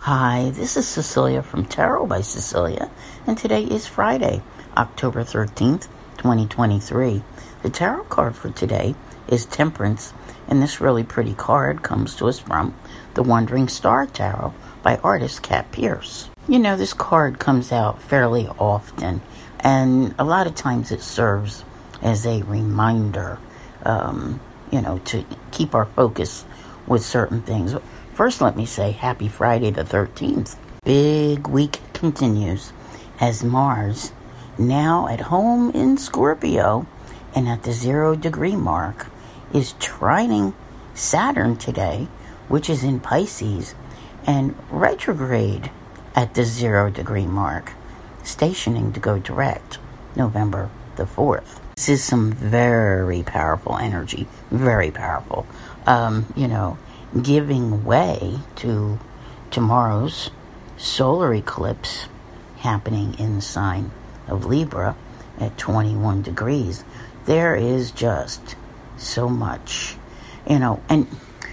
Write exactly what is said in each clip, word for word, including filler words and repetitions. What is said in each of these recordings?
Hi, this is Cecilia from Tarot by Cecilia, and today is Friday, October thirteenth, twenty twenty-three. The tarot card for today is Temperance, and this really pretty card comes to us from the Wandering Star Tarot by artist Kat Pierce. You know, this card comes out fairly often, and a lot of times it serves as a reminder, um, you know, to keep our focus with certain things. First, let me say happy Friday the thirteenth. Big week continues as Mars, now at home in Scorpio and at the zero degree mark, is trining Saturn today, which is in Pisces, and retrograde at the zero degree mark, stationing to go direct November the fourth. This is some very powerful energy, very powerful. Um, you know, giving way to tomorrow's solar eclipse happening in the sign of Libra at twenty-one degrees. There is just so much, you know, and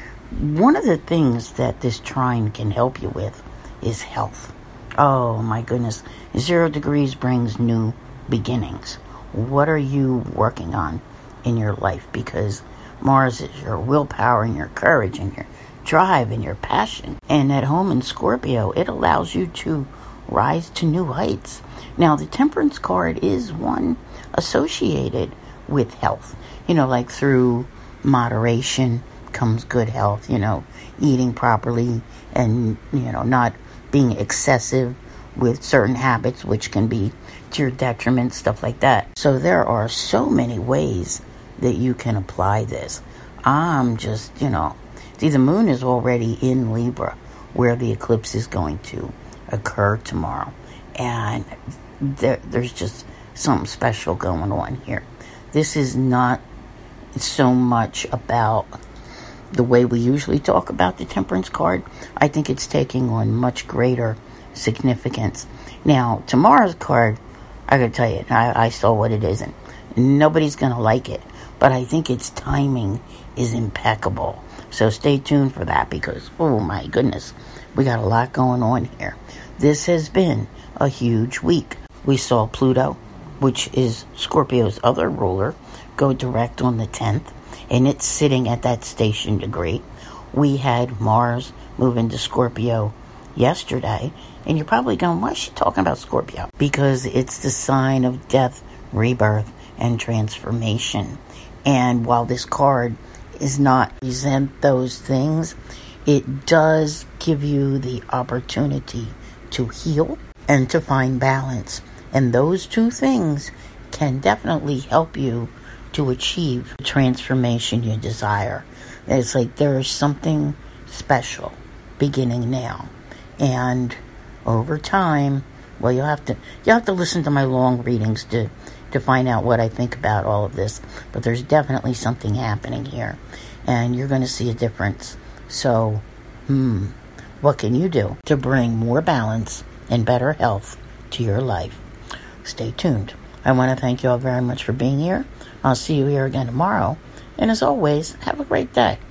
one of the things that this trine can help you with is health. Oh my goodness, zero degrees brings new beginnings. What are you working on in your life? Because Mars is your willpower and your courage and your drive and your passion. And at home in Scorpio, it allows you to rise to new heights. Now, the Temperance card is one associated with health. You know, like through moderation comes good health, you know, eating properly and, you know, not being excessive with certain habits, which can be to your detriment, stuff like that. So there are so many ways that you can apply this. I'm just, you know, see, the moon is already in Libra, where the eclipse is going to occur tomorrow. And there, there's just something special going on here. This is not so much about the way we usually talk about the Temperance card. I think it's taking on much greater significance. Now, tomorrow's card, I gotta tell you, I, I saw what it is, and nobody's gonna like it. But I think its timing is impeccable. So stay tuned for that because, oh my goodness, we got a lot going on here. This has been a huge week. We saw Pluto, which is Scorpio's other ruler, go direct on the tenth, and it's sitting at that station degree. We had Mars move into Scorpio yesterday, and you're probably going, why is she talking about Scorpio? Because it's the sign of death, rebirth, and transformation. And while this card is not present those things, it does give you the opportunity to heal and to find balance. And those two things can definitely help you to achieve the transformation you desire. It's like there is something special beginning now. And over time, well, you'll have to you'll have to listen to my long readings to to find out what I think about all of this. But there's definitely something happening here, and you're going to see a difference. So, hmm, what can you do to bring more balance and better health to your life? Stay tuned. I want to thank you all very much for being here. I'll see you here again tomorrow. And as always, have a great day.